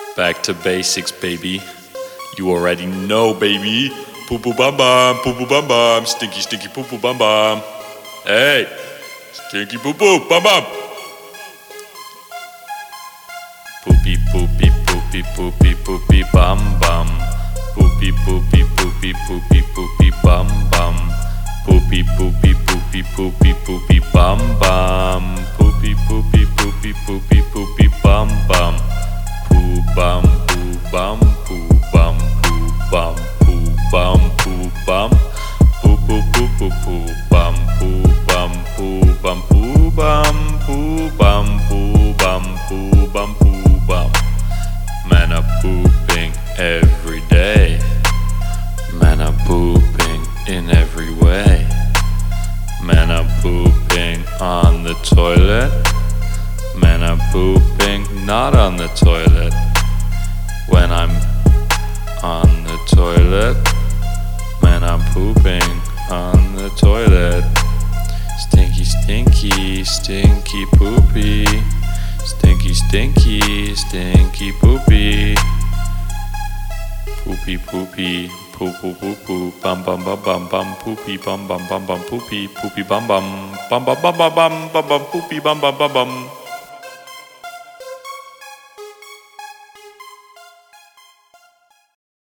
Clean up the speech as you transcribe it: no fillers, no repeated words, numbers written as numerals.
Back to basics, baby. You already know, baby. Poo poo bum bum, poo poo bum bum, stinky stinky poo poo bum bum. Hey, stinky poo poo bum bum. Poopy poopy poopy poopy poopy bum bum. Poopy poopy poopy poopy poopy bum bum. Poopy poopy poopy poopy poopy bum bum. Poopy poopy poopy poopy poopy bum bum. Poo bum poo bum poo bum poo bum poo bum poo bum. Poo poo poo poo poo bum poo bum poo bum poo bum poo bum poo bum poo bum poo bum. Man are pooping every day. Man are pooping in every way. Men are pooping on the toilet. Men are pooping not on the toilet. When I'm on the toilet, men are pooping on the toilet. Stinky, stinky, stinky poopy. Stinky, stinky, stinky poopy. Poopy, poopy, poo poo poo poo, bum bum bum bum bum, poopy bum bum bum bum, poopy, poopy bum bum, bum bum bum bum bum bum bum, poopy bum bum bum bum.